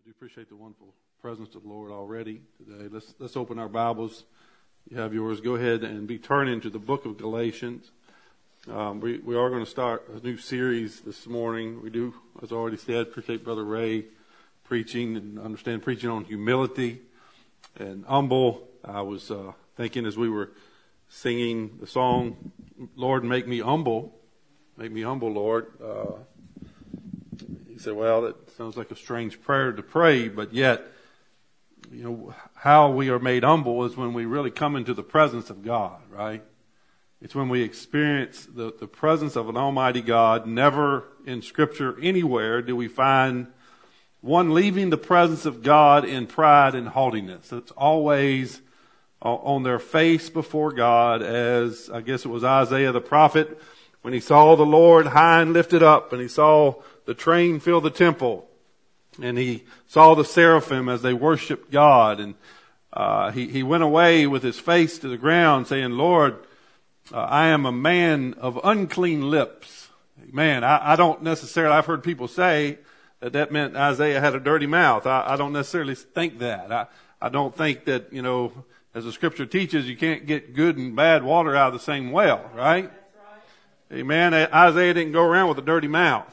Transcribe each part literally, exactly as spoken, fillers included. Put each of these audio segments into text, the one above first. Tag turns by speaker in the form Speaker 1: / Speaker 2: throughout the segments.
Speaker 1: do appreciate the wonderful presence of the Lord already today. Let's let's open our Bibles. You have yours. Go ahead and be turning to the book of Galatians. Um, we we are going to start a new series this morning. We do, as I already said, appreciate Brother Ray preaching and understand preaching on humility and humble. I was uh, thinking as we were singing the song, "Lord, make me humble, make me humble, Lord." Uh, He said, well, that sounds like a strange prayer to pray, but yet, you know, how we are made humble is when we really come into the presence of God, right? It's when we experience the, the presence of an almighty God. Never in Scripture anywhere do we find one leaving the presence of God in pride and haughtiness. It's always on their face before God, as I guess it was Isaiah the prophet, when he saw the Lord high and lifted up, and he saw the train fill the temple, and he saw the seraphim as they worshiped God, and uh, he, he went away with his face to the ground saying, Lord, uh, I am a man of unclean lips. Man, I, I don't necessarily, I've heard people say that that meant Isaiah had a dirty mouth. I, I don't necessarily think that. I, I don't think that, you know, as the Scripture teaches, you can't get good and bad water out of the same well, right? Amen. Isaiah didn't go around with a dirty mouth.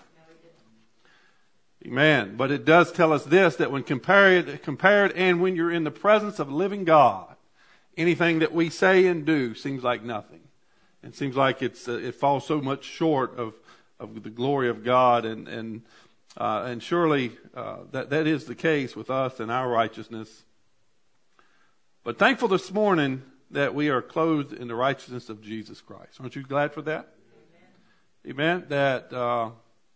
Speaker 1: Amen. But it does tell us this, that when compared, compared and when you're in the presence of living God, anything that we say and do seems like nothing. It seems like it's, uh, it falls so much short of, of the glory of God. And, and, uh, and surely, uh, that, that is the case with us and our righteousness. But thankful this morning that we are clothed in the righteousness of Jesus Christ. Aren't you glad for that? Amen. That, uh,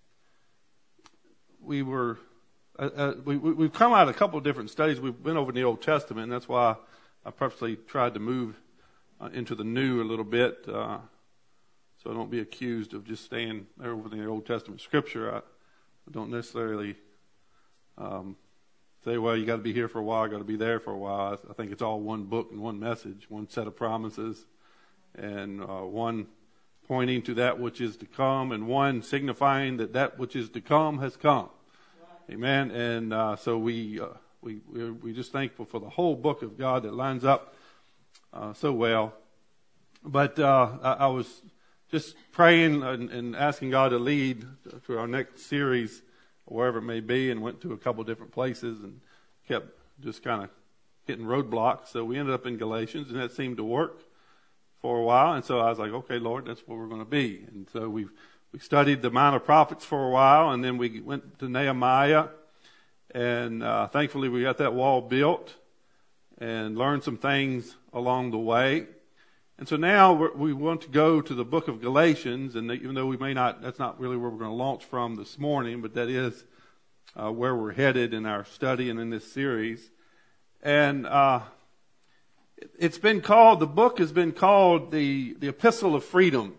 Speaker 1: we were, uh, uh, we, we've come out a couple of different studies. We've been over in the Old Testament, and that's why I purposely tried to move uh, into the New a little bit, uh, so I don't be accused of just staying there over in the Old Testament Scripture. I, I don't necessarily um, say, well, you got to be here for a while, got to be there for a while. I, I think it's all one book and one message, one set of promises, and uh, one pointing to that which is to come, and one signifying that that which is to come has come. Right. Amen. And uh, so we, uh, we we're, we're just thankful for the whole book of God that lines up uh, so well. But uh, I, I was just praying and, and asking God to lead to our next series, wherever it may be, and went to a couple different places and kept just kind of hitting roadblocks. So we ended up in Galatians, and that seemed to work for a while, and so I was like, okay, Lord, that's where we're going to be. And so we we studied the Minor Prophets for a while, and then we went to Nehemiah, and uh, thankfully we got that wall built and learned some things along the way. And so now we're, we want to go to the book of Galatians, and even though we may not, that's not really where we're going to launch from this morning, but that is uh, where we're headed in our study and in this series. And uh It's been called, the book has been called the, the Epistle of Freedom.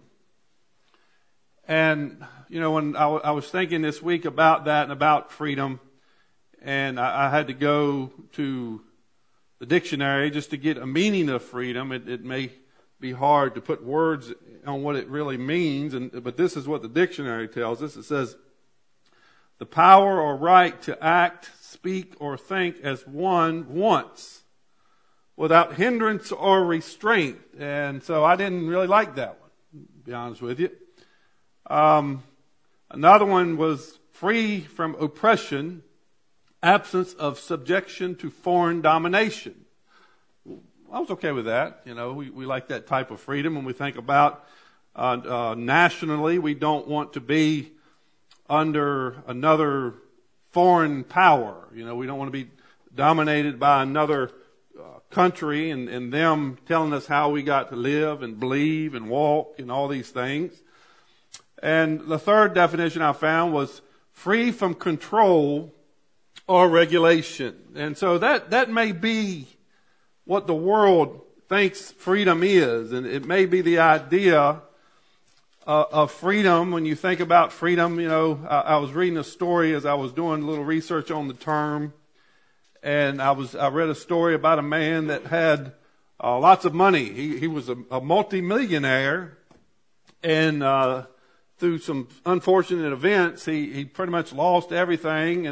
Speaker 1: And, you know, when I, w- I was thinking this week about that and about freedom, and I, I had to go to the dictionary just to get a meaning of freedom. It, it may be hard to put words on what it really means, and but this is what the dictionary tells us. It says, the power or right to act, speak, or think as one wants, without hindrance or restraint. And so I didn't really like that one, to be honest with you. Um, another one was free from oppression, absence of subjection to foreign domination. I was okay with that. You know, we, we like that type of freedom when we think about uh, uh, nationally. We don't want to be under another foreign power. You know, we don't want to be dominated by another country and, and them telling us how we got to live and believe and walk and all these things. And the third definition I found was free from control or regulation. And so that, that may be what the world thinks freedom is. And it may be the idea uh, of freedom. When you think about freedom, you know, I, I was reading a story as I was doing a little research on the term. And I was, I read a story about a man that had uh, lots of money. He, he was a, a multi-millionaire, and uh, through some unfortunate events, he, he pretty much lost everything, and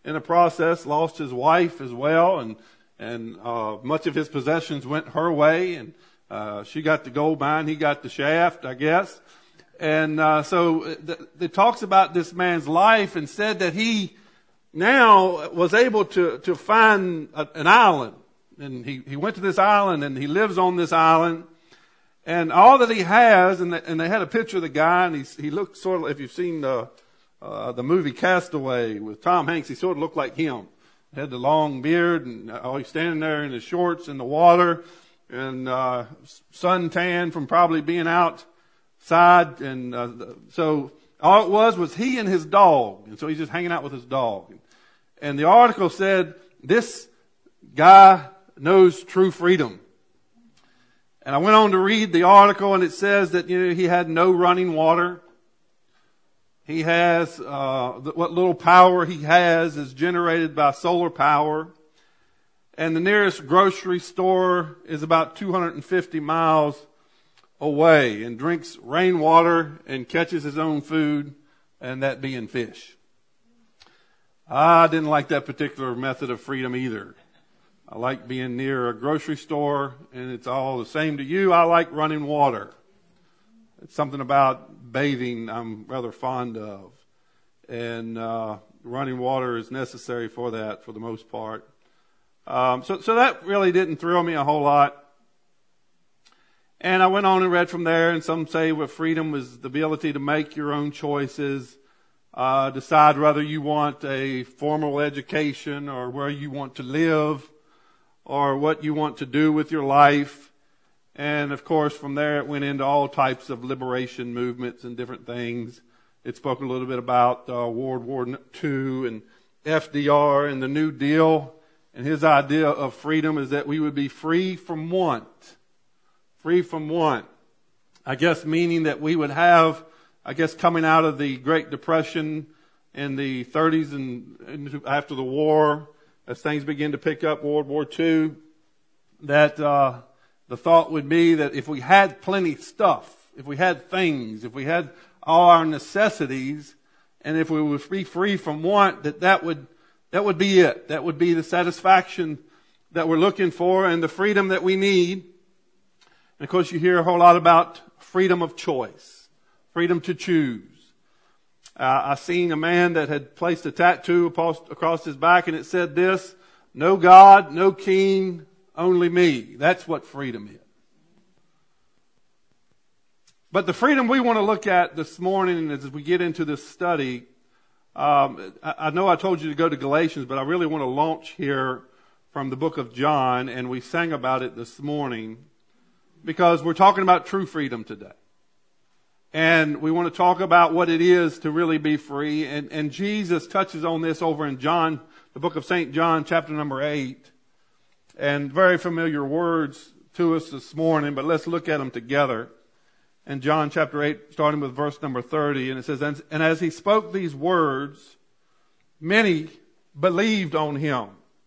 Speaker 1: in the process lost his wife as well, and and uh, much of his possessions went her way, and uh, she got the gold mine, he got the shaft, I guess. And uh, so it, it talks about this man's life and said that he now was able to, to find a, an island. And he, he went to this island and he lives on this island. And all that he has, and, the, and they had a picture of the guy, and he, he looked sort of, if you've seen the, uh, the movie Castaway with Tom Hanks, he sort of looked like him. He had the long beard, and oh, he's standing there in his shorts in the water, and uh, suntan from probably being outside. And uh, so all it was was he and his dog. And so he's just hanging out with his dog. And the article said, this guy knows true freedom. And I went on to read the article, and it says that, you know, he had no running water. He has, uh, what little power he has is generated by solar power. And the nearest grocery store is about two hundred fifty miles away, and drinks rainwater and catches his own food, and that being fish. I didn't like that particular method of freedom either. I like being near a grocery store, and it's all the same to you. I like running water. It's something about bathing I'm rather fond of. And uh, running water is necessary for that for the most part. Um, so, so that really didn't thrill me a whole lot. And I went on and read from there, and some say what freedom was the ability to make your own choices, uh, decide whether you want a formal education or where you want to live, or what you want to do with your life. And of course, from there it went into all types of liberation movements and different things. It spoke a little bit about uh, World War Two and F D R and the New Deal. And his idea of freedom is that we would be free from want. Free from want. I guess meaning that we would have, I guess coming out of the Great Depression in the thirties and, and after the war, as things begin to pick up, World War Two, that uh, the thought would be that if we had plenty stuff, if we had things, if we had all our necessities, and if we would be free from want, that that would that would be it. That would be the satisfaction that we're looking for and the freedom that we need. And of course, you hear a whole lot about freedom of choice, freedom to choose. Uh, I seen a man that had placed a tattoo across his back, and it said this: no God, no king, only me. That's what freedom is. But the freedom we want to look at this morning as we get into this study, um, I, I know I told you to go to Galatians, but I really want to launch here from the book of John, and we sang about it this morning because we're talking about true freedom today. And we want to talk about what it is to really be free. And, and Jesus touches on this over in John, the book of Saint John, chapter number eight. And very familiar words to us this morning, but let's look at them together. In John chapter eight, starting with verse number thirty, and it says, And, and as he spoke these words, many believed on him.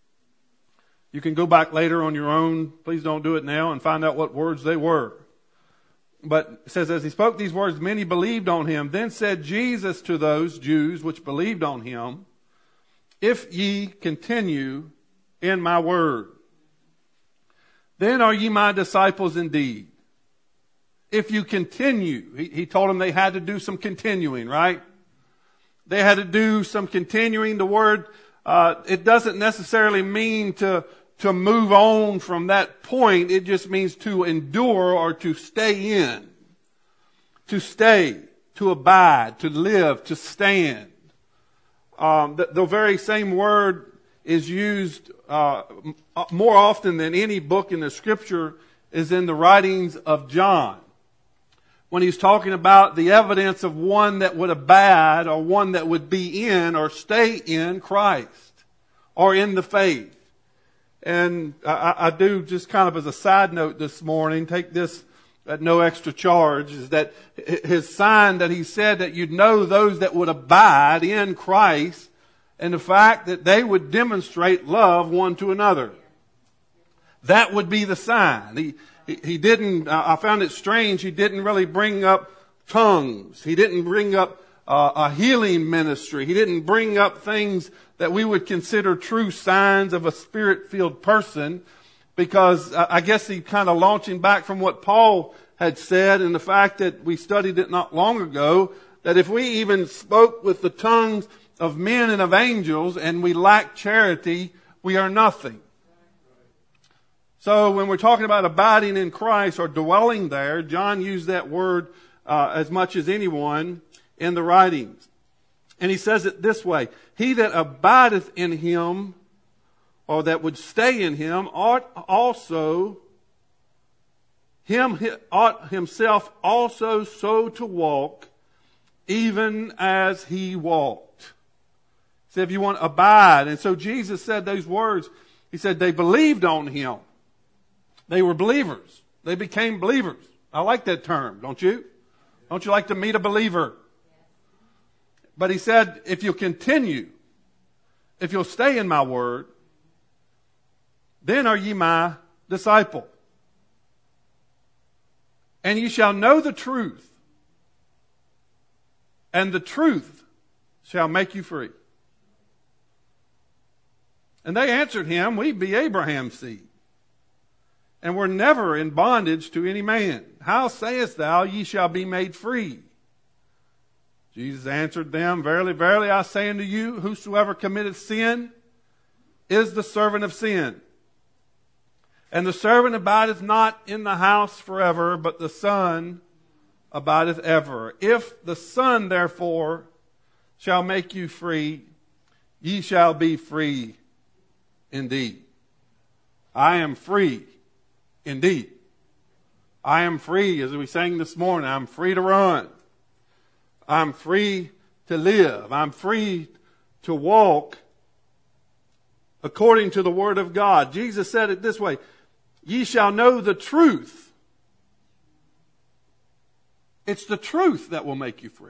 Speaker 1: You can go back later on your own. Please don't do it now and find out what words they were. But it says, as he spoke these words, many believed on him. Then said Jesus to those Jews which believed on him, If ye continue in my word, then are ye my disciples indeed. If you continue, he, he told them they had to do some continuing, right? They had to do some continuing. The word, uh, it doesn't necessarily mean to to move on from that point. It just means to endure or to stay in. To stay, to abide, to live, to stand. Um, the, the very same word is used uh, more often than any book in the Scripture is in the writings of John. When he's talking about the evidence of one that would abide or one that would be in or stay in Christ or in the faith. And I, I do, just kind of as a side note this morning, take this at no extra charge, is that his sign that he said that you'd know those that would abide in Christ and the fact that they would demonstrate love one to another. That would be the sign. He, he, he didn't, I found it strange, he didn't really bring up tongues. He didn't bring up uh, a healing ministry. He didn't bring up things that we would consider true signs of a spirit-filled person, because I guess he kind of launching back from what Paul had said, and the fact that we studied it not long ago, that if we even spoke with the tongues of men and of angels and we lack charity, we are nothing. So when we're talking about abiding in Christ or dwelling there, John used that word uh, as much as anyone in the writings. And he says it this way: he that abideth in him, or that would stay in him, ought also, him ought himself also so to walk, even as he walked. So if you want to abide. And so Jesus said those words. He said they believed on him. They were believers. They became believers. I like that term, don't you? Don't you like to meet a believer? But he said, if you'll continue, if you'll stay in my word, then are ye my disciple. And ye shall know the truth, and the truth shall make you free. And they answered him, we be Abraham's seed, and were never in bondage to any man. How sayest thou, ye shall be made free? Jesus answered them, verily, verily, I say unto you, whosoever committeth sin is the servant of sin. And the servant abideth not in the house forever, but the Son abideth ever. If the Son, therefore, shall make you free, ye shall be free indeed. I am free indeed. I am free, as we sang this morning. I'm free to run. I'm free to live. I'm free to walk according to the Word of God. Jesus said it this way: ye shall know the truth. It's the truth that will make you free.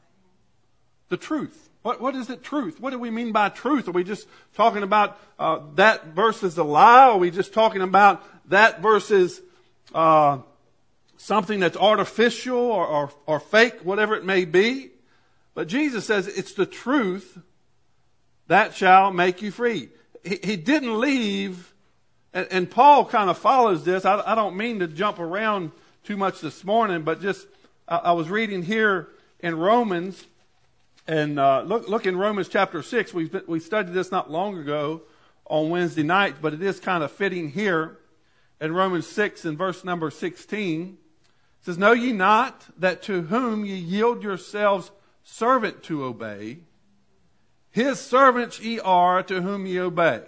Speaker 1: The truth. What, what is it, truth? What do we mean by truth? Are we just talking about uh, that versus a lie? Are we just talking about that versus uh, something that's artificial or, or, or fake, whatever it may be? But Jesus says it's the truth that shall make you free. He, he didn't leave, and, and Paul kind of follows this. I, I don't mean to jump around too much this morning, but just I, I was reading here in Romans. And uh, look, look in Romans chapter six. We we studied this not long ago on Wednesday night, but it is kind of fitting here in Romans six and verse number sixteen. It says, know ye not that to whom ye yield yourselves servant to obey, his servants ye are to whom ye obey.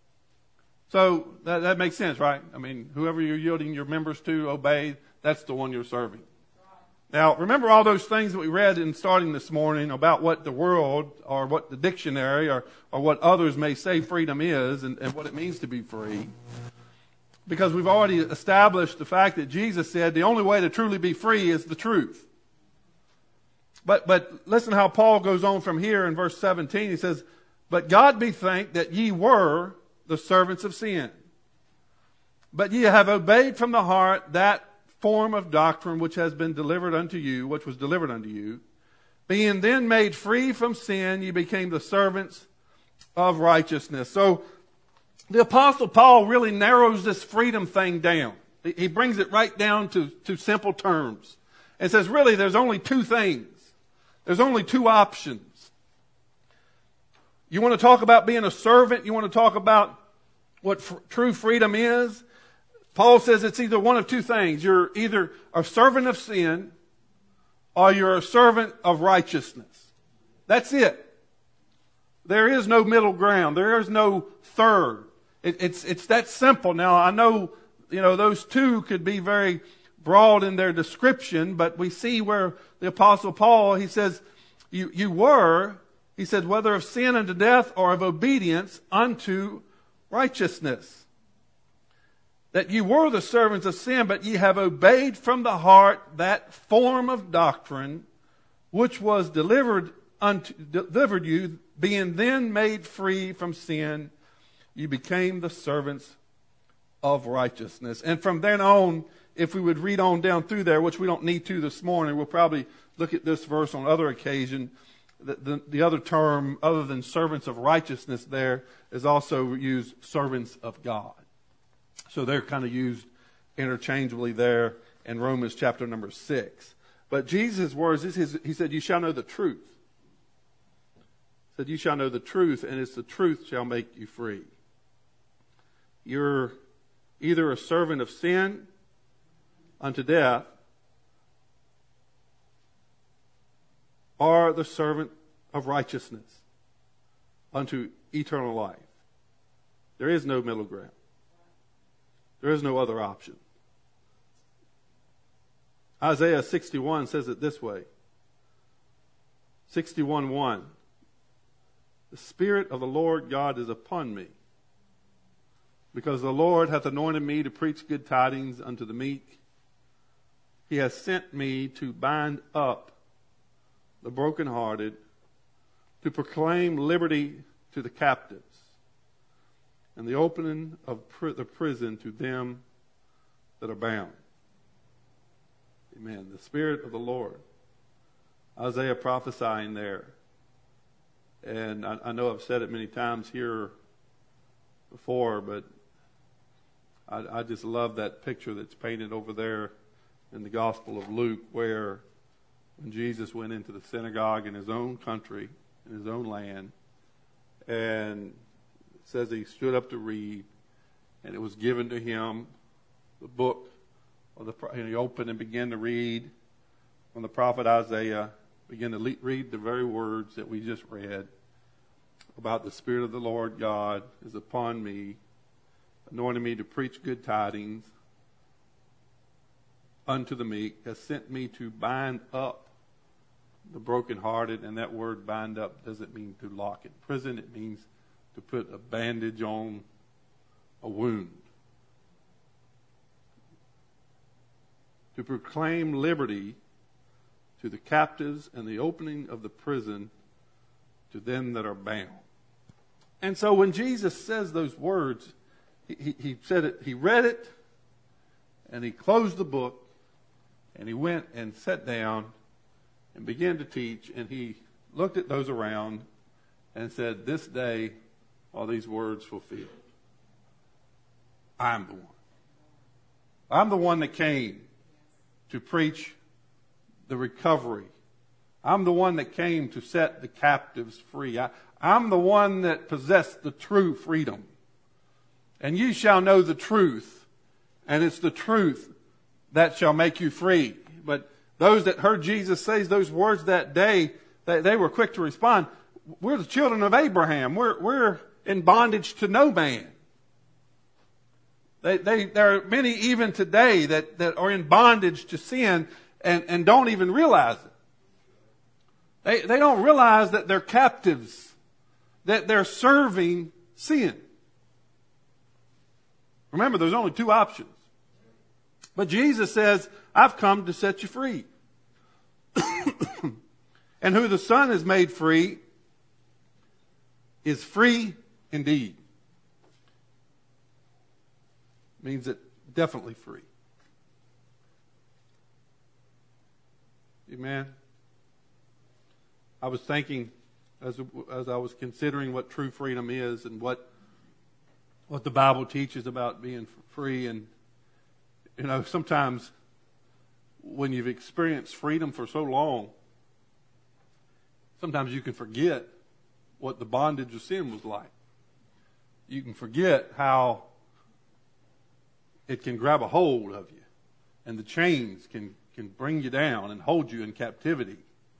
Speaker 1: So that, that makes sense, right? I mean, whoever you're yielding your members to obey, that's the one you're serving. Now, remember all those things that we read in starting this morning about what the world or what the dictionary or, or what others may say freedom is and, and what it means to be free. Because we've already established the fact that Jesus said the only way to truly be free is the truth. But, but listen how Paul goes on from here in verse seventeen. He says, but God be thanked that ye were the servants of sin, but ye have obeyed from the heart that form of doctrine which has been delivered unto you, which was delivered unto you. Being then made free from sin, ye became the servants of righteousness. So the Apostle Paul really narrows this freedom thing down. He brings it right down to, to simple terms and says, really, there's only two things. There's only two options. You want to talk about being a servant? You want to talk about what f- true freedom is? Paul says it's either one of two things. You're either a servant of sin or you're a servant of righteousness. That's it. There is no middle ground. There is no third. It, it's, it's that simple. Now, I know, you know, those two could be very broad in their description, but we see where the Apostle Paul, he says, you, you were, he said, whether of sin unto death or of obedience unto righteousness. That ye were the servants of sin, but ye have obeyed from the heart that form of doctrine which was delivered unto delivered you, being then made free from sin, ye became the servants of righteousness. And from then on, if we would read on down through there, which we don't need to this morning, we'll probably look at this verse on other occasion. The, the, the other term, other than servants of righteousness there, is also used servants of God. So they're kind of used interchangeably there in Romans chapter number six. But Jesus' words, he said, you shall know the truth. He said, you shall know the truth, and it's the truth shall make you free. You're either a servant of sin unto death, or the servant of righteousness unto eternal life. There is no middle ground. There is no other option. Isaiah sixty-one says it this way. sixty-one one. The Spirit of the Lord God is upon me, because the Lord hath anointed me to preach good tidings unto the meek. He has sent me to bind up the brokenhearted, to proclaim liberty to the captives, and the opening of pr- the prison to them that are bound. Amen. The Spirit of the Lord. Isaiah prophesying there. And I, I know I've said it many times here before, but I, I just love that picture that's painted over there in the Gospel of Luke, where when Jesus went into the synagogue in his own country, in his own land, and it says he stood up to read, and it was given to him the book, or the, and he opened and began to read from the prophet Isaiah, began to le- read the very words that we just read about the Spirit of the Lord God is upon me, anointing me to preach good tidings unto the meek, has sent me to bind up the brokenhearted. And that word bind up doesn't mean to lock in prison. It means to put a bandage on a wound. To proclaim liberty to the captives and the opening of the prison to them that are bound. And so when Jesus says those words, he, he, he said it, he read it, and he closed the book, and he went and sat down and began to teach, and he looked at those around and said, this day are these words fulfilled. I'm the one. I'm the one that came to preach the recovery. I'm the one that came to set the captives free. I, I'm the one that possessed the true freedom. And you shall know the truth, and it's the truth that shall make you free. But those that heard Jesus say those words that day, they, they were quick to respond. We're the children of Abraham. We're, we're in bondage to no man. They, they, there are many even today that, that are in bondage to sin and, and don't even realize it. They, they don't realize that they're captives, that they're serving sin. Remember, there's only two options. But Jesus says, I've come to set you free. And who the Son has made free is free indeed. Means that definitely free. Amen. I was thinking as as I was considering what true freedom is and what what the Bible teaches about being free, and you know, sometimes when you've experienced freedom for so long, sometimes you can forget what the bondage of sin was like. You can forget how it can grab a hold of you, and the chains can, can bring you down and hold you in captivity.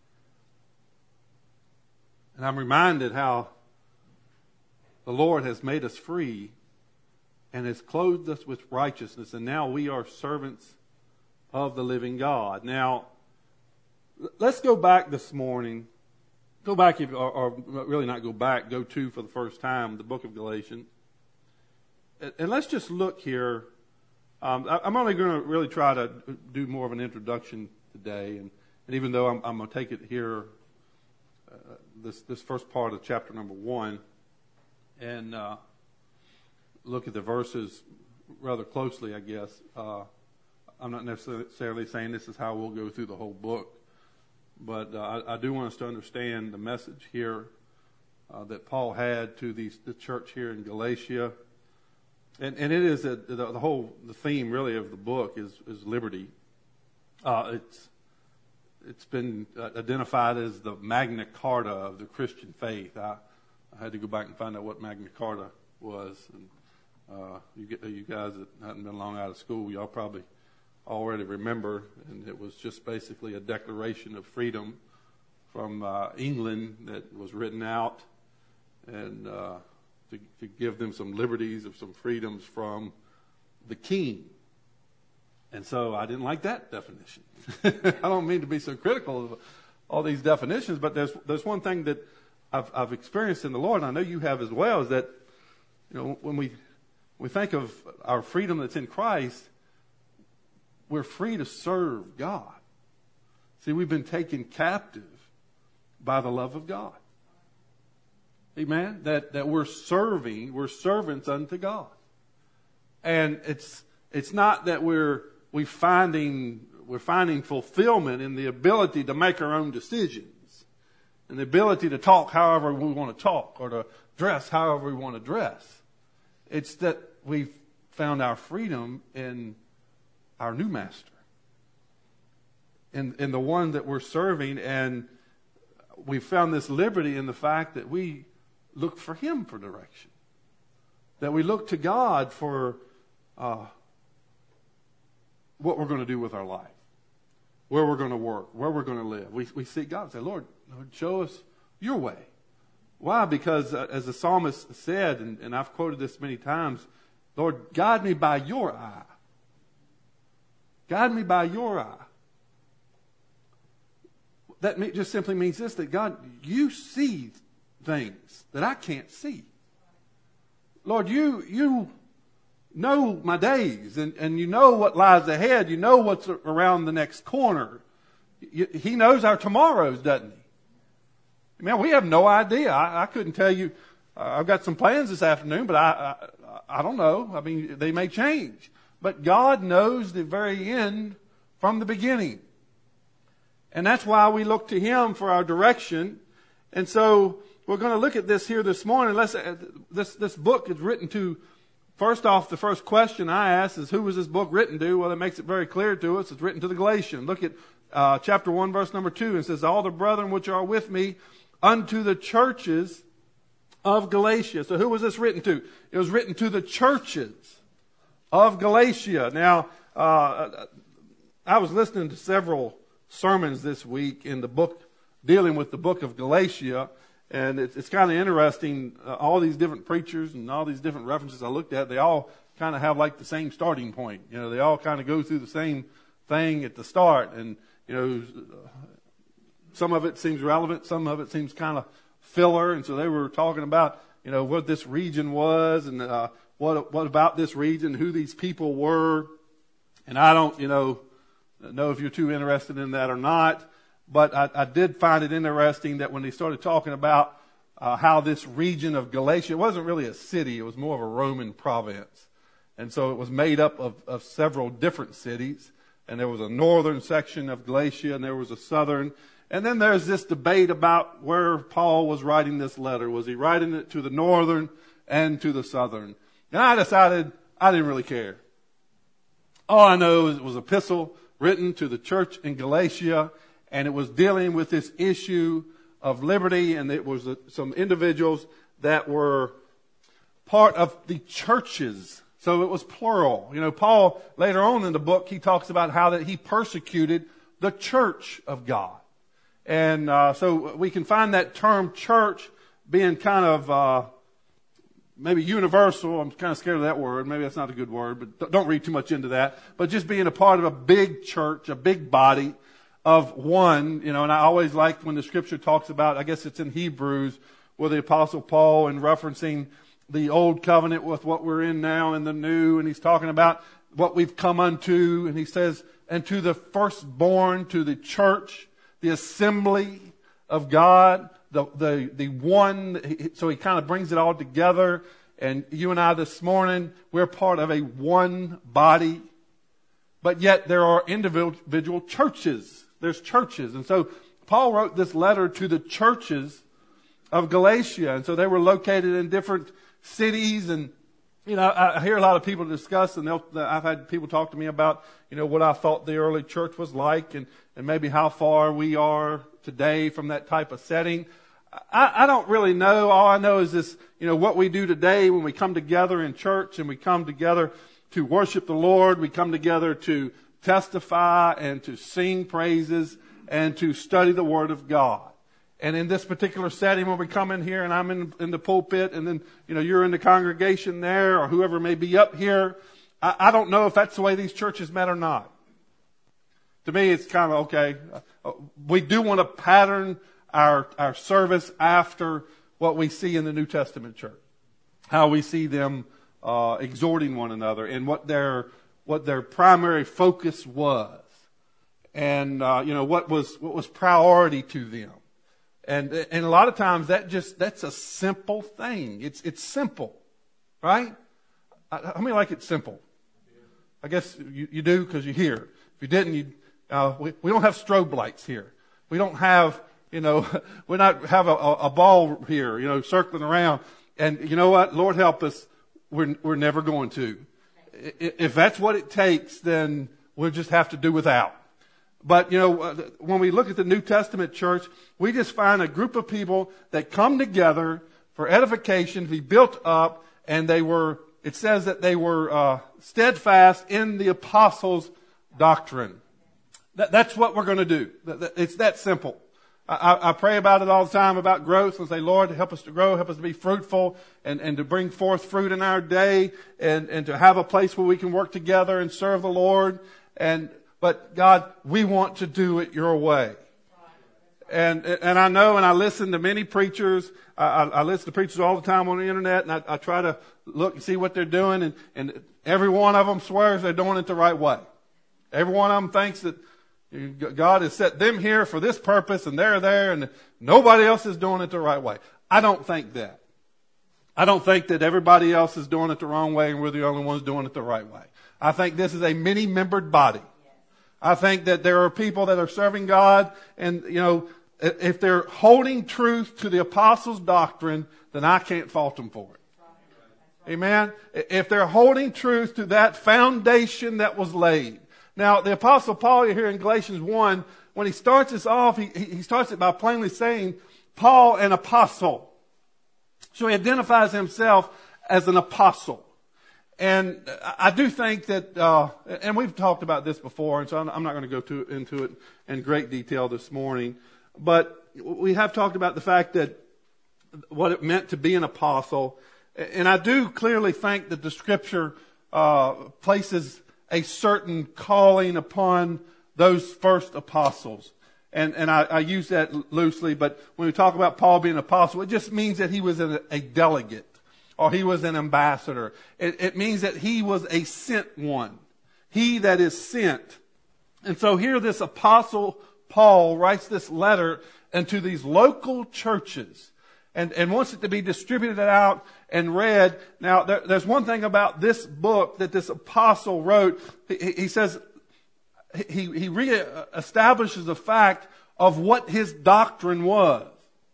Speaker 1: And I'm reminded how the Lord has made us free and has clothed us with righteousness, and now we are servants of the living God. Now, let's go back this morning. Go back, if, or, or really not go back, go to for the first time the book of Galatians. And let's just look here. Um, I'm only going to really try to do more of an introduction today, and, and even though I'm, I'm going to take it here, uh, this this first part of chapter number one, and uh, look at the verses rather closely, I guess. Uh, I'm not necessarily saying this is how we'll go through the whole book, but uh, I, I do want us to understand the message here uh, that Paul had to these, the church here in Galatia. And, and it is a, the, the whole the theme really of the book is, is liberty. Uh, it's it's been identified as the Magna Carta of the Christian faith. I, I had to go back and find out what Magna Carta was. And uh, you, you guys that hadn't been long out of school, y'all probably already remember. And it was just basically a declaration of freedom from uh, England that was written out and uh, to, to give them some liberties or some freedoms from the king. And so I didn't like that definition. I don't mean to be so critical of all these definitions, but there's there's one thing that I've, I've experienced in the Lord, and I know you have as well, is that, you know, when we we think of our freedom that's in Christ, we're free to serve God. See, we've been taken captive by the love of God. Amen? That that we're serving, we're servants unto God. And it's it's not that we're we finding we're finding fulfillment in the ability to make our own decisions and the ability to talk however we want to talk or to dress however we want to dress. It's that we've found our freedom in our new master, in in the one that we're serving, and we found this liberty in the fact that we look for Him for direction, that we look to God for uh, what we're going to do with our life, where we're going to work, where we're going to live. We we seek God and say, Lord, Lord, show us your way. Why? Because uh, as the psalmist said, and, and I've quoted this many times, Lord, guide me by your eye. Guide me by your eye. That just simply means this, that God, you see things that I can't see. Lord, you you know my days, and, and you know what lies ahead. You know what's around the next corner. You, he knows our tomorrows, doesn't he? Man, we have no idea. I, I couldn't tell you. Uh, I've got some plans this afternoon, but I, I I don't know. I mean, they may change. But God knows the very end from the beginning. And that's why we look to Him for our direction. And so we're going to look at this here this morning. Let's, uh, this, this book is written to, first off, the first question I asked is, who was this book written to? Well, it makes it very clear to us. It's written to the Galatians. Look at uh, chapter one, verse number two. It says, all the brethren which are with me unto the churches of Galatia. So who was this written to? It was written to the churches of Galatia. Now, uh, I was listening to several sermons this week in the book, dealing with the book of Galatia, and it's, it's kind of interesting. Uh, all these different preachers and all these different references I looked at, they all kind of have like the same starting point. You know, they all kind of go through the same thing at the start, and you know, some of it seems relevant, some of it seems kind of filler, and so they were talking about, you know, what this region was, and uh, what what about this region, who these people were, and I don't, you know, know if you're too interested in that or not, but I, I did find it interesting that when they started talking about uh, how this region of Galatia, it wasn't really a city, it was more of a Roman province, and so it was made up of, of several different cities, and there was a northern section of Galatia, and there was a southern. And then there's this debate about where Paul was writing this letter. Was he writing it to the northern and to the southern? And I decided I didn't really care. All I know is it was an epistle written to the church in Galatia, and it was dealing with this issue of liberty, and it was some individuals that were part of the churches. So it was plural. You know, Paul, later on in the book, he talks about how that he persecuted the church of God. And uh, so we can find that term church being kind of uh, maybe universal. I'm kind of scared of that word. Maybe that's not a good word, but don't read too much into that. But just being a part of a big church, a big body of one, you know, and I always liked when the scripture talks about, I guess it's in Hebrews, where the Apostle Paul, in referencing the old covenant with what we're in now and the new, and he's talking about what we've come unto, and he says, and to the firstborn, to the church, the assembly of God, the, the, the one, so he kind of brings it all together. And you and I this morning, we're part of a one body. But yet there are individual churches. There's churches. And so Paul wrote this letter to the churches of Galatia. And so they were located in different cities. And, you know, I hear a lot of people discuss, and they'll, I've had people talk to me about, you know, what I thought the early church was like, and, and maybe how far we are today from that type of setting. I, I don't really know. All I know is this, you know, what we do today when we come together in church and we come together to worship the Lord, we come together to testify and to sing praises and to study the Word of God. And in this particular setting, when we come in here and I'm in, in the pulpit, and then, you know, you're in the congregation there, or whoever may be up here, I, I don't know if that's the way these churches met or not. To me, it's kind of okay. We do want to pattern our, our service after what we see in the New Testament church. How we see them uh, exhorting one another, and what their, what their primary focus was. And, uh, you know, what was, what was priority to them. And, and a lot of times that just, that's a simple thing. It's, it's simple. Right? How many like it simple? I guess you, you do because you're here. If you didn't, you, uh, we, we don't have strobe lights here. We don't have, you know, we not have a, a ball here, you know, circling around. And you know what? Lord help us. We're, we're never going to. If that's what it takes, then we'll just have to do without. But, you know, when we look at the New Testament church, we just find a group of people that come together for edification, to be built up, and they were, it says that they were uh, steadfast in the apostles' doctrine. That, that's what we're going to do. It's that simple. I, I pray about it all the time, about growth, and say, Lord, help us to grow, help us to be fruitful, and, and to bring forth fruit in our day, and, and to have a place where we can work together and serve the Lord. And But God, we want to do it your way. And and I know, and I listen to many preachers. I, I listen to preachers all the time on the internet, and I, I try to look and see what they're doing. And, and every one of them swears they're doing it the right way. Every one of them thinks that God has set them here for this purpose, and they're there, and nobody else is doing it the right way. I don't think that. I don't think that everybody else is doing it the wrong way, and we're the only ones doing it the right way. I think this is a many-membered body. I think that there are people that are serving God, and, you know, if they're holding truth to the apostles' doctrine, then I can't fault them for it. Amen? If they're holding truth to that foundation that was laid. Now, the apostle Paul here in Galatians one, when he starts this off, he, he starts it by plainly saying, Paul, an apostle. So he identifies himself as an apostle. And I do think that, uh, and we've talked about this before, and so I'm not going to go to, into it in great detail this morning, but we have talked about the fact that what it meant to be an apostle. And I do clearly think that the scripture uh, places a certain calling upon those first apostles. And, and I, I use that loosely, but when we talk about Paul being an apostle, it just means that he was a, a delegate. Or he was an ambassador. It, it means that he was a sent one. He that is sent. And so here this apostle Paul writes this letter into these local churches. And, and wants it to be distributed out and read. Now, there, there's one thing about this book that this apostle wrote. He, he says, he, he re-establishes the fact of what his doctrine was.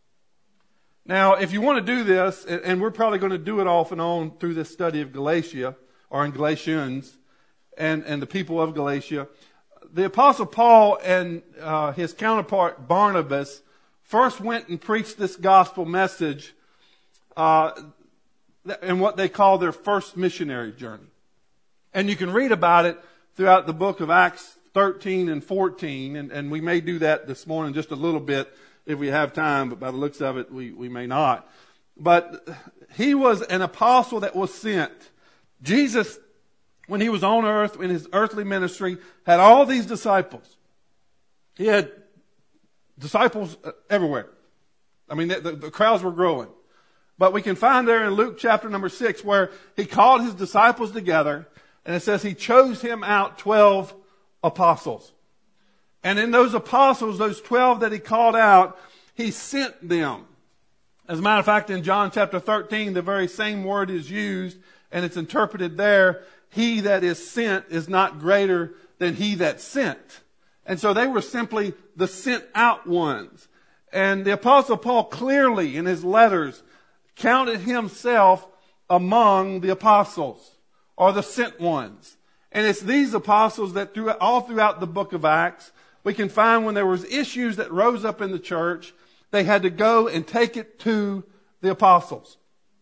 Speaker 1: Now, if you want to do this, and we're probably going to do it off and on through this study of Galatia, or in Galatians, and, and the people of Galatia, the Apostle Paul and uh, his counterpart Barnabas first went and preached this gospel message uh, in what they call their first missionary journey. And you can read about it throughout the book of Acts thirteen and fourteen, and, and we may do that this morning just a little bit, if we have time, but by the looks of it, we, we may not. But he was an apostle that was sent. Jesus, when he was on earth, in his earthly ministry, had all these disciples. He had disciples everywhere. I mean, the, the, the crowds were growing. But we can find there in Luke chapter number six where he called his disciples together, and it says he chose him out twelve apostles. And in those apostles, those twelve that he called out, he sent them. As a matter of fact, in John chapter thirteen, the very same word is used, and it's interpreted there, he that is sent is not greater than he that sent. And so they were simply the sent out ones. And the Apostle Paul clearly in his letters counted himself among the apostles, or the sent ones. And it's these apostles that through, all throughout the book of Acts, we can find when there was issues that rose up in the church, they had to go and take it to the apostles.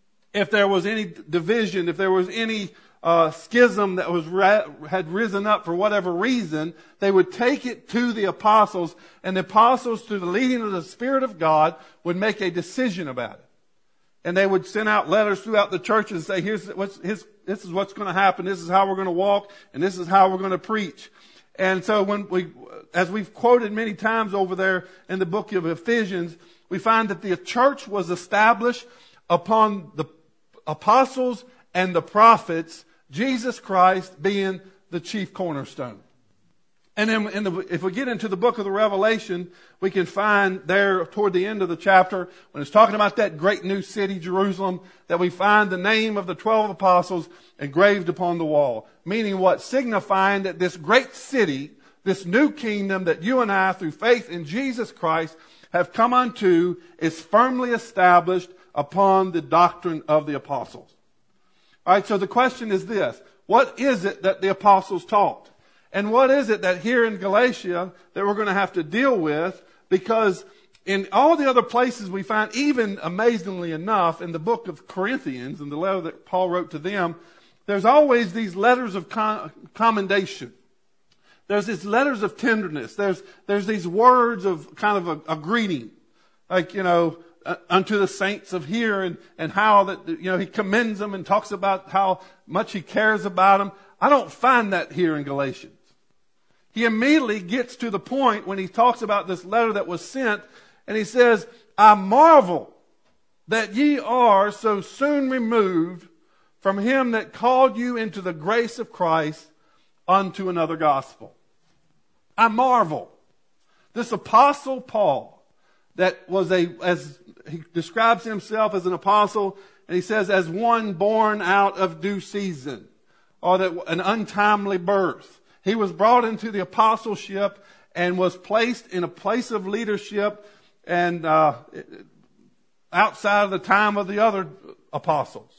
Speaker 1: If there was any division, if there was any uh, schism that was ra- had risen up for whatever reason, they would take it to the apostles, and the apostles, through the leading of the Spirit of God, would make a decision about it. And they would send out letters throughout the churches and say, here's what's, his, this is what's going to happen, this is how we're going to walk, and this is how we're going to preach. And so when we, as we've quoted many times over there in the book of Ephesians, we find that the church was established upon the apostles and the prophets, Jesus Christ being the chief cornerstone. And then in the, if we get into the book of the Revelation, we can find there toward the end of the chapter, when it's talking about that great new city, Jerusalem, that we find the name of the twelve apostles engraved upon the wall. Meaning what? Signifying that this great city, this new kingdom that you and I, through faith in Jesus Christ, have come unto, is firmly established upon the doctrine of the apostles. All right, so the question is this. What is it that the apostles taught? And what is it that here in Galatia that we're going to have to deal with? Because in all the other places we find, even amazingly enough, in the book of Corinthians, in the letter that Paul wrote to them, there's always these letters of con- commendation. There's these letters of tenderness. There's, there's these words of kind of a, a greeting. Like, you know, uh, unto the saints of here, and, and how that, you know, he commends them and talks about how much he cares about them. I don't find that here in Galatians. He immediately gets to the point when he talks about this letter that was sent, and he says, I marvel that ye are so soon removed from him that called you into the grace of Christ unto another gospel. I marvel. This apostle Paul, that was a, as he describes himself as an apostle, and he says, as one born out of due season, or that an untimely birth. He was brought into the apostleship and was placed in a place of leadership and uh, outside of the time of the other apostles.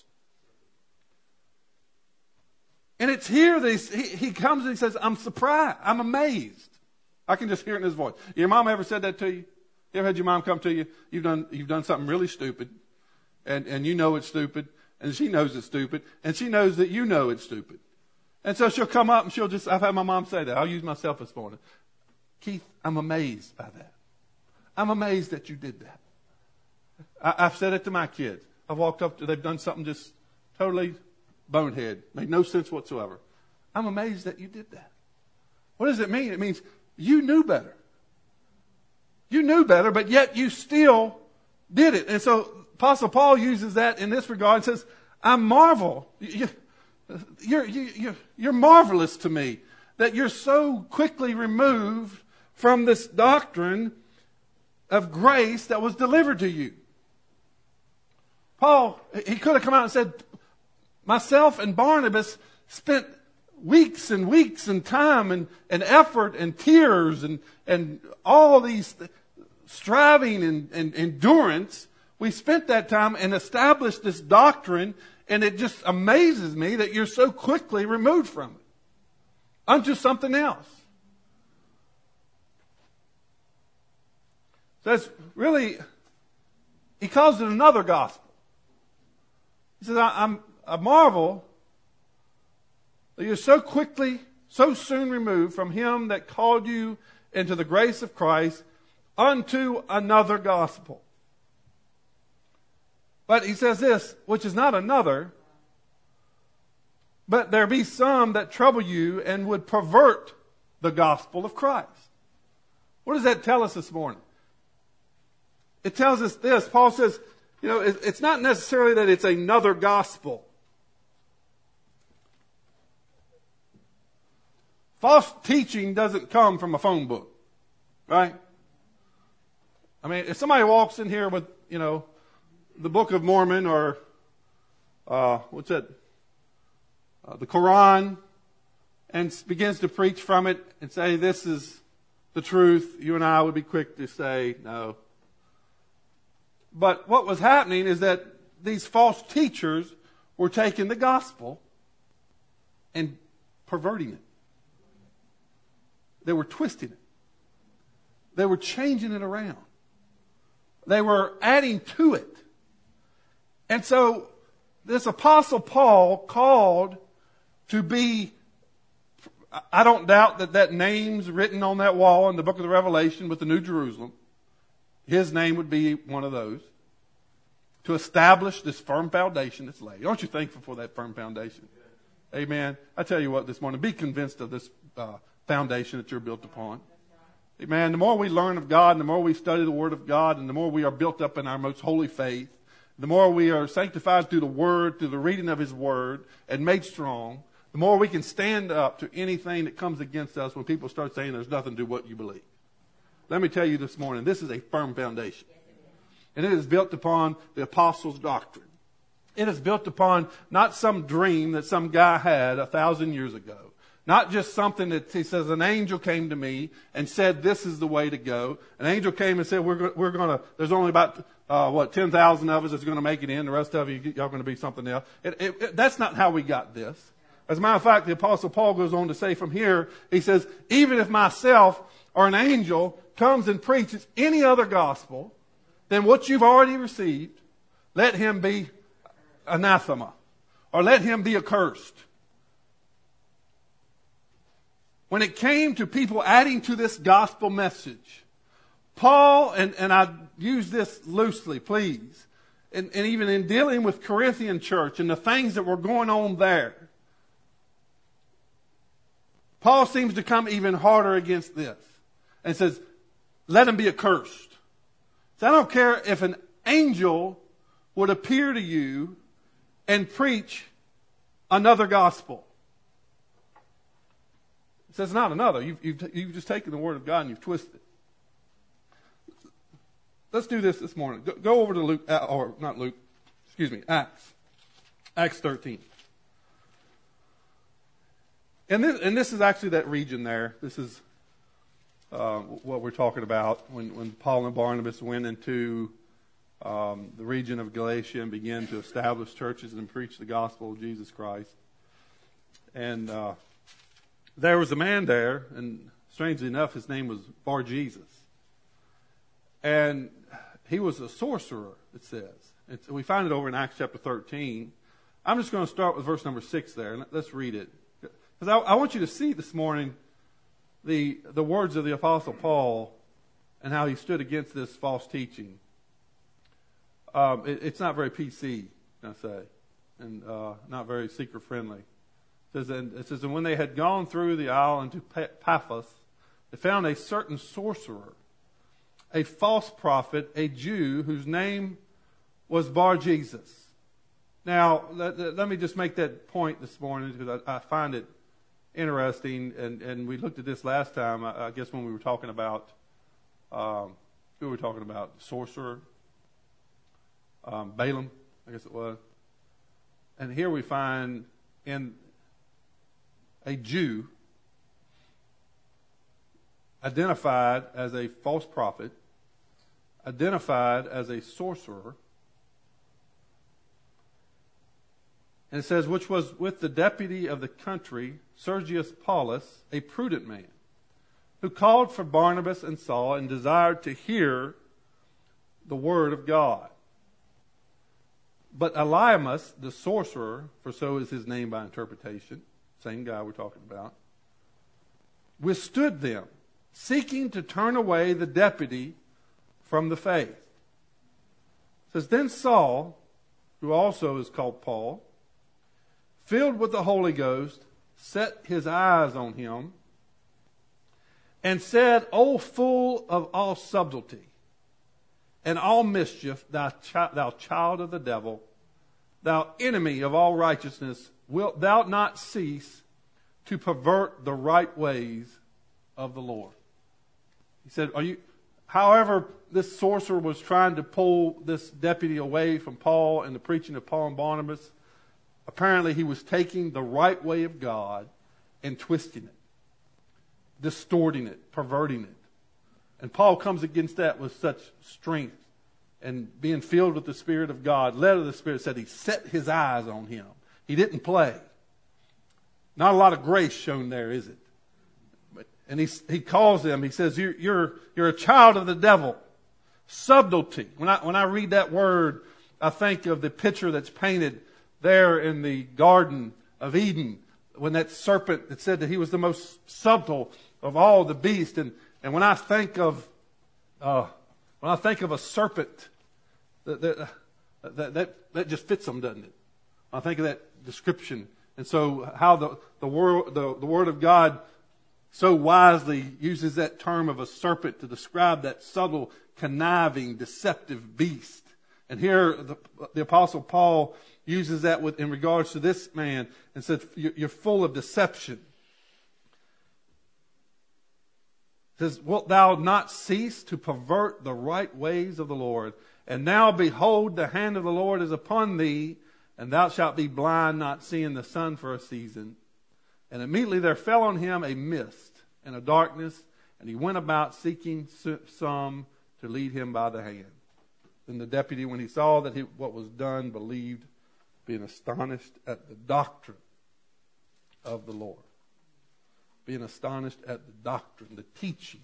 Speaker 1: And it's here that he, he comes and he says, I'm surprised. I'm amazed. I can just hear it in his voice. Your mom ever said that to you? You ever had your mom come to you? You've done, you've done something really stupid, and, and you know it's stupid, and she knows it's stupid, and she knows that you know it's stupid. And so she'll come up and she'll just, I've had my mom say that. I'll use myself this morning. Keith, I'm amazed by that. I'm amazed that you did that. I, I've said it to my kids. I've walked up to, they've done something just totally bonehead, made no sense whatsoever. I'm amazed that you did that. What does it mean? It means you knew better. You knew better, but yet you still did it. And so Apostle Paul uses that in this regard and says, I marvel. You, You're, you, you're marvelous to me that you're so quickly removed from this doctrine of grace that was delivered to you. Paul, he could have come out and said, myself and Barnabas spent weeks and weeks and time and, and effort and tears and, and all these striving and, and endurance. We spent that time and established this doctrine. And it just amazes me that you're so quickly removed from it unto something else. So it's really, he calls it another gospel. He says, I, I'm, I marvel that you're so quickly, so soon removed from him that called you into the grace of Christ unto another gospel. But he says this, which is not another, but there be some that trouble you and would pervert the gospel of Christ. What does that tell us this morning? It tells us this. Paul says, you know, it's not necessarily that it's another gospel. False teaching doesn't come from a phone book, right? I mean, if somebody walks in here with, you know, the Book of Mormon or uh, what's that? Uh, the Quran, and begins to preach from it and say this is the truth, you and I would be quick to say no. But what was happening is that these false teachers were taking the gospel and perverting it. They were twisting it. They were changing it around. They were adding to it. And so this Apostle Paul called to be, I don't doubt that that name's written on that wall in the book of the Revelation with the New Jerusalem. His name would be one of those. To establish this firm foundation that's laid. Aren't you thankful for that firm foundation? Amen. I tell you what this morning, be convinced of this uh, foundation that you're built upon. Amen. The more we learn of God, and the more we study the Word of God, and the more we are built up in our most holy faith, the more we are sanctified through the Word, through the reading of His Word, and made strong, the more we can stand up to anything that comes against us when people start saying there's nothing to what you believe. Let me tell you this morning, this is a firm foundation. And it is built upon the apostles' doctrine. It is built upon not some dream that some guy had a thousand years ago. Not just something that he says, an angel came to me and said, this is the way to go. An angel came and said, we're, we're going to, there's only about, uh, what, ten thousand of us that's going to make it in. The rest of you, y'all going to be something else. It, it, it, that's not how we got this. As a matter of fact, the Apostle Paul goes on to say from here, he says, even if myself or an angel comes and preaches any other gospel than what you've already received, let him be anathema, or let him be accursed. When it came to people adding to this gospel message, Paul, and, and I use this loosely, please, and, and even in dealing with Corinthian church and the things that were going on there, Paul seems to come even harder against this and says, let him be accursed. So I don't care if an angel would appear to you and preach another gospel. It says not another. You've, you've, you've just taken the Word of God and you've twisted it. Let's do this this morning. Go, go over to Luke, uh, or not Luke, excuse me, Acts. Acts thirteen. And this, and this is actually that region there. This is uh, what we're talking about when, when Paul and Barnabas went into um, the region of Galatia and began to establish churches and preach the gospel of Jesus Christ. And uh, there was a man there, and strangely enough, his name was Bar-Jesus. And he was a sorcerer, it says. It's, we find it over in Acts chapter thirteen. I'm just going to start with verse number six there. Let's read it. Because I, I want you to see this morning the, the words of the Apostle Paul and how he stood against this false teaching. Um, it, it's not very P C, I say, and uh, not very seeker-friendly. It says, and it says, and when they had gone through the isle into Paphos, they found a certain sorcerer, a false prophet, a Jew, whose name was Bar-Jesus. Now, let, let me just make that point this morning because I, I find it interesting, and, and we looked at this last time, I, I guess when we were talking about, um, who were we talking about? The sorcerer, um, Balaam, I guess it was. And here we find in a Jew identified as a false prophet, identified as a sorcerer. And it says, which was with the deputy of the country, Sergius Paulus, a prudent man, who called for Barnabas and Saul and desired to hear the word of God. But Elymas, the sorcerer, for so is his name by interpretation, same guy we're talking about, withstood them, seeking to turn away the deputy from the faith. It says, then Saul, who also is called Paul, filled with the Holy Ghost, set his eyes on him, and said, O full of all subtlety and all mischief, thou, chi- thou child of the devil, thou enemy of all righteousness, wilt thou not cease to pervert the right ways of the Lord? He said, Are you? however, this sorcerer was trying to pull this deputy away from Paul and the preaching of Paul and Barnabas. Apparently, he was taking the right way of God and twisting it, distorting it, perverting it. And Paul comes against that with such strength. And being filled with the Spirit of God, led of the Spirit, said he set his eyes on him. He didn't play. Not a lot of grace shown there, is it? But, and he, he calls them, he says, you're, you're, you're a child of the devil. Subtlety. When I, when I read that word, I think of the picture that's painted there in the Garden of Eden, when that serpent that said that he was the most subtle of all the beasts. And, and when I think of, uh, when I think of a serpent, that, that, that, that, that just fits them, doesn't it? I think of that description. And so how the, the word, the, the word of God so wisely uses that term of a serpent to describe that subtle, conniving, deceptive beast. And here the, the Apostle Paul uses that with, in regards to this man and said, you're full of deception. It says, wilt thou not cease to pervert the right ways of the Lord? And now behold, the hand of the Lord is upon thee, and thou shalt be blind, not seeing the sun for a season. And immediately there fell on him a mist and a darkness, and he went about seeking some to lead him by the hand. Then the deputy, when he saw that he, what was done, believed, being astonished at the doctrine of the Lord. Being astonished at the doctrine, the teaching.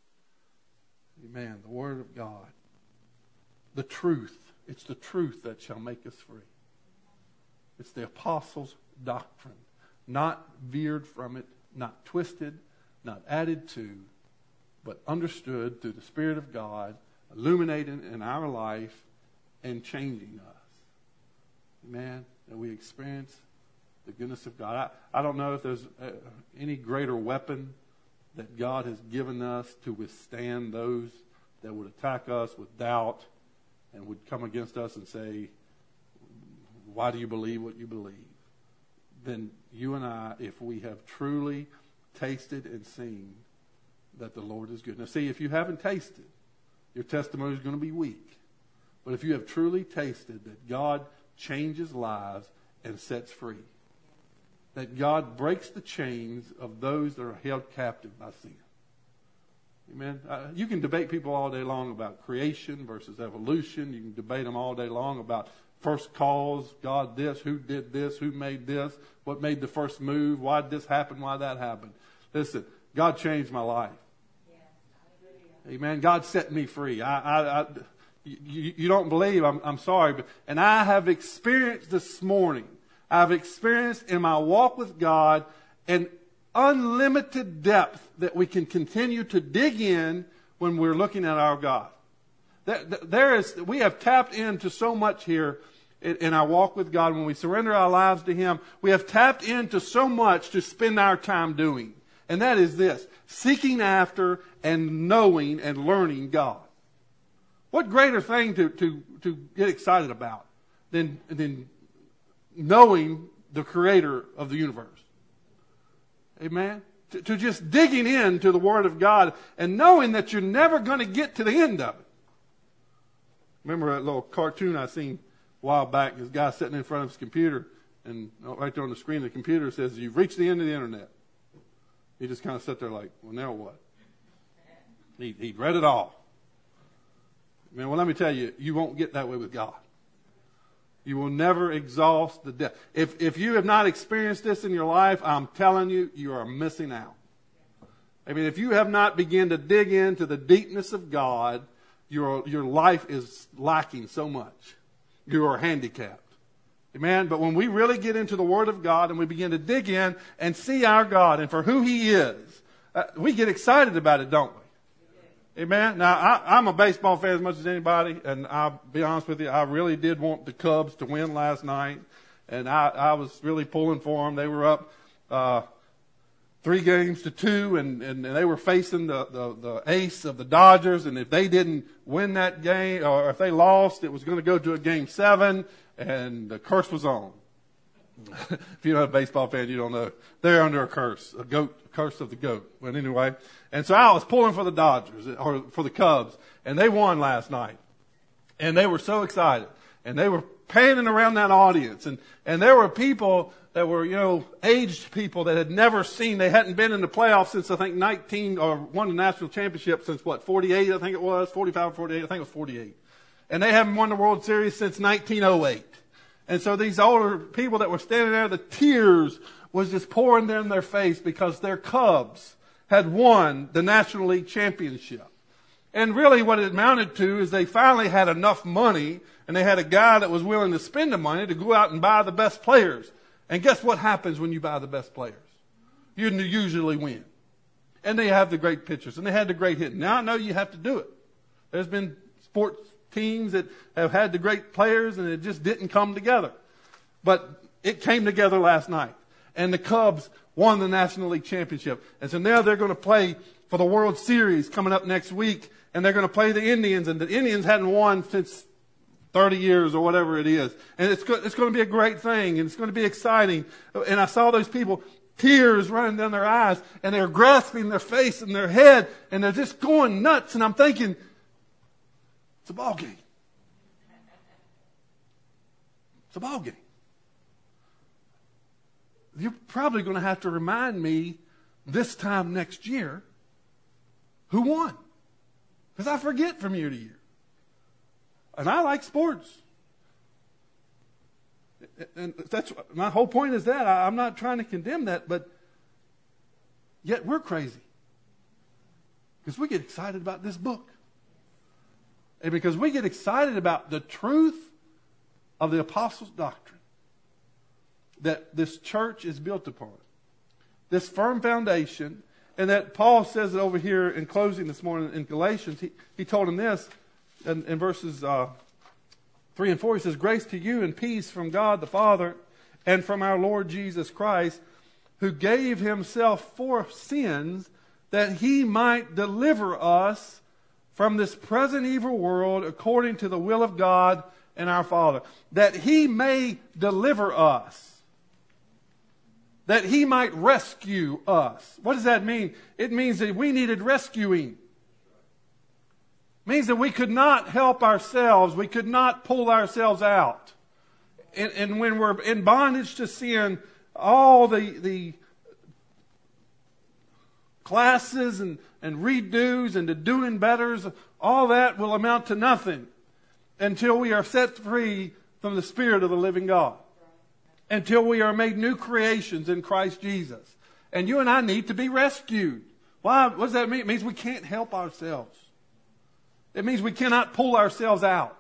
Speaker 1: Amen. The Word of God. The truth. It's the truth that shall make us free. It's the apostles' doctrine. Not veered from it, not twisted, not added to, but understood through the Spirit of God, illuminating in our life and changing us. Amen. That we experience the goodness of God. I, I don't know if there's uh, any greater weapon that God has given us to withstand those that would attack us with doubt and would come against us and say, why do you believe what you believe? Then you and I, if we have truly tasted and seen that the Lord is good. Now see, if you haven't tasted, your testimony is going to be weak. But if you have truly tasted that God changes lives and sets free, that God breaks the chains of those that are held captive by sin. Amen. Uh, you can debate people all day long about creation versus evolution. You can debate them all day long about first cause, God this, who did this, who made this, what made the first move, why did this happen, why that happened. Listen, God changed my life. Yeah. Amen. God set me free. I, I, I you, you don't believe, I'm, I'm sorry, but and I have experienced this morning, I've experienced in my walk with God an unlimited depth that we can continue to dig in when we're looking at our God. There is, we have tapped into so much here in our walk with God. When we surrender our lives to Him, we have tapped into so much to spend our time doing. And that is this, seeking after and knowing and learning God. What greater thing to, to, to get excited about than, than knowing the Creator of the universe? Amen? To, to just digging into the Word of God and knowing that you're never going to get to the end of it. Remember that little cartoon I seen a while back? This guy sitting in front of his computer, and right there on the screen of the computer says, you've reached the end of the internet. He just kind of sat there like, well, now what? He, he'd read it all. Man, well, let me tell you, you won't get that way with God. You will never exhaust the depth. If, if you have not experienced this in your life, I'm telling you, you are missing out. I mean, if you have not begun to dig into the deepness of God, Your, your life is lacking so much. You are handicapped. Amen? But when we really get into the Word of God and we begin to dig in and see our God and for who He is, uh, we get excited about it, don't we? Amen? Now, I, I'm a baseball fan as much as anybody, and I'll be honest with you, I really did want the Cubs to win last night, and I, I was really pulling for them. They were up uh, three games to two, and, and they were facing the, the, the ace of the Dodgers, and if they didn't win that game, or if they lost, it was going to go to a game seven, and the curse was on. If you're not a baseball fan, you don't know. They're under a curse, a goat, a curse of the goat. But anyway, and so I was pulling for the Dodgers, or for the Cubs, and they won last night. And they were so excited. And they were panning around that audience. And, and there were people that were, you know, aged people that had never seen, they hadn't been in the playoffs since, I think, nineteen, or won the national championship since, what, forty-eight, I think it was, forty-five or forty-eight, I think it was forty-eight. And they haven't won the World Series since nineteen oh eight. And so these older people that were standing there, the tears was just pouring down their face because their Cubs had won the National League Championship. And really what it amounted to is they finally had enough money, and they had a guy that was willing to spend the money to go out and buy the best players. And guess what happens when you buy the best players? You usually win. And they have the great pitchers, and they had the great hitting. Now I know you have to do it. There's been sports teams that have had the great players, and it just didn't come together. But it came together last night. And the Cubs won the National League Championship. And so now they're going to play for the World Series coming up next week. And they're going to play the Indians. And the Indians hadn't won since thirty years or whatever it is. And it's, go- it's going to be a great thing. And it's going to be exciting. And I saw those people, tears running down their eyes. And they're grasping their face and their head. And they're just going nuts. And I'm thinking, it's a ball game. It's a ball game. You're probably going to have to remind me this time next year who won. Because I forget from year to year. And I like sports. And that's my whole point is that. I'm not trying to condemn that, but yet we're crazy. Because we get excited about this book. And because we get excited about the truth of the apostles' doctrine that this church is built upon. This firm foundation, and that Paul says it over here in closing this morning in Galatians. He, he told him this in, in verses uh, three and four. He says, "Grace to you and peace from God the Father and from our Lord Jesus Christ, who gave himself for sins that he might deliver us from this present evil world according to the will of God and our Father." That he may deliver us. That he might rescue us. What does that mean? It means that we needed rescuing. It means that we could not help ourselves. We could not pull ourselves out. And, and when we're in bondage to sin, all the, the classes and, and redos and the doing betters, all that will amount to nothing until we are set free from the Spirit of the living God. Until we are made new creations in Christ Jesus. And you and I need to be rescued. Why? What does that mean? It means we can't help ourselves. It means we cannot pull ourselves out.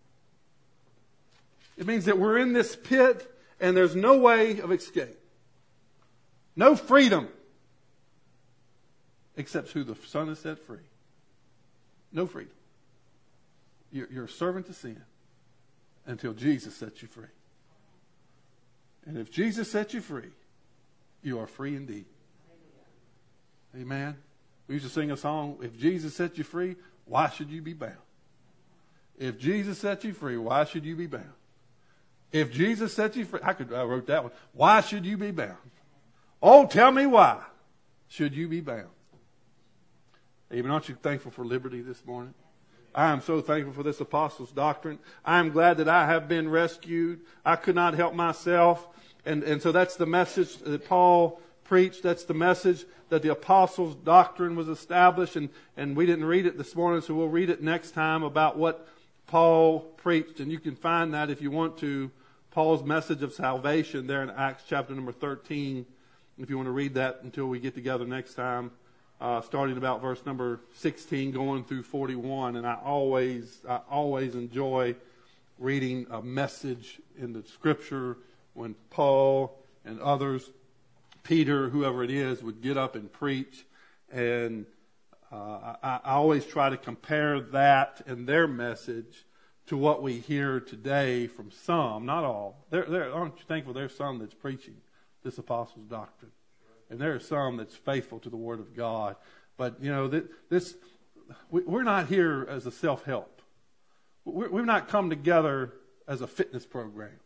Speaker 1: It means that we're in this pit and there's no way of escape. No freedom. Except who the Son has set free. No freedom. You're, you're a servant to sin until Jesus sets you free. And if Jesus sets you free, you are free indeed. Amen. We used to sing a song, if Jesus set you free, why should you be bound? If Jesus set you free, why should you be bound? If Jesus set you free, I could I wrote that one. Why should you be bound? Oh, tell me why should you be bound? Amen. Aren't you thankful for liberty this morning? I am so thankful for this apostles' doctrine. I am glad that I have been rescued. I could not help myself. And, and so that's the message that Paul preached. That's the message that the apostles' doctrine was established. And, and we didn't read it this morning, so we'll read it next time about what Paul preached. And you can find that if you want to, Paul's message of salvation there in Acts chapter number thirteen. If you want to read that until we get together next time. Uh, starting about verse number sixteen, going through forty-one, and I always, I always enjoy reading a message in the Scripture when Paul and others, Peter, whoever it is, would get up and preach, and uh, I, I always try to compare that and their message to what we hear today from some, not all. There, there, aren't you thankful there's some that's preaching this apostles' doctrine? And there are some that's faithful to the Word of God. But, you know, this we're not here as a self-help. We've not come together as a fitness program.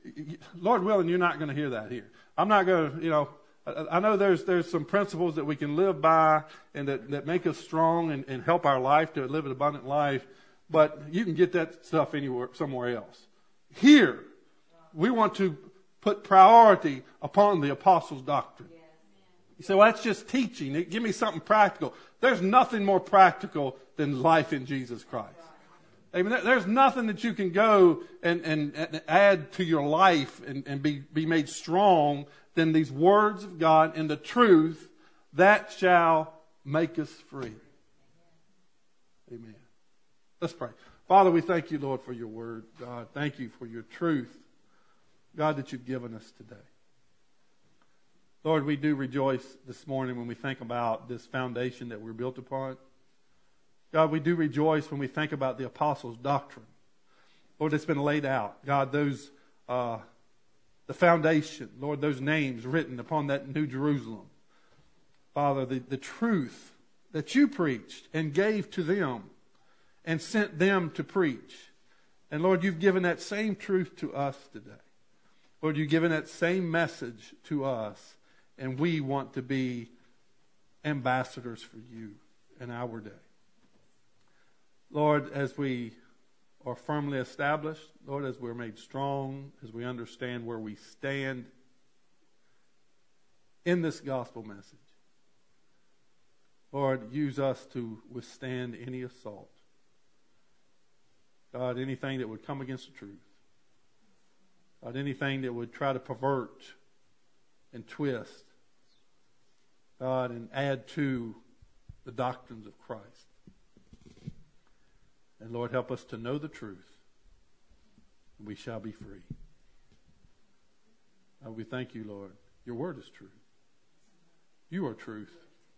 Speaker 1: Lord willing, you're not going to hear that here. I'm not going to, you know, I, I know there's there's some principles that we can live by and that, that make us strong and, and help our life to live an abundant life, but you can get that stuff anywhere, somewhere else. Here, we want to put priority upon the apostles' doctrine. You say, well, that's just teaching. Give me something practical. There's nothing more practical than life in Jesus Christ. Amen. There's nothing that you can go and, and, and add to your life and, and be, be made strong than these words of God and the truth that shall make us free. Amen. Let's pray. Father, we thank you, Lord, for your word. God, thank you for your truth, God, that you've given us today. Lord, we do rejoice this morning when we think about this foundation that we're built upon. God, we do rejoice when we think about the apostles' doctrine. Lord, it's been laid out. God, those, uh, the foundation, Lord, those names written upon that New Jerusalem. Father, the, the truth that you preached and gave to them and sent them to preach. And Lord, you've given that same truth to us today. Lord, you've given that same message to us. And we want to be ambassadors for you in our day. Lord, as we are firmly established, Lord, as we're made strong, as we understand where we stand in this gospel message, Lord, use us to withstand any assault. God, anything that would come against the truth. God, anything that would try to pervert and twist, God, and add to the doctrines of Christ. And Lord, help us to know the truth, and we shall be free. Uh, we thank you, Lord. Your word is truth. You are truth.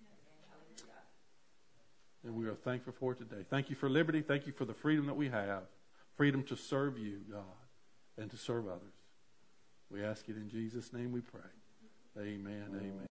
Speaker 1: And we are thankful for it today. Thank you for liberty. Thank you for the freedom that we have. Freedom to serve you, God, and to serve others. We ask it in Jesus' name we pray. Amen. Amen.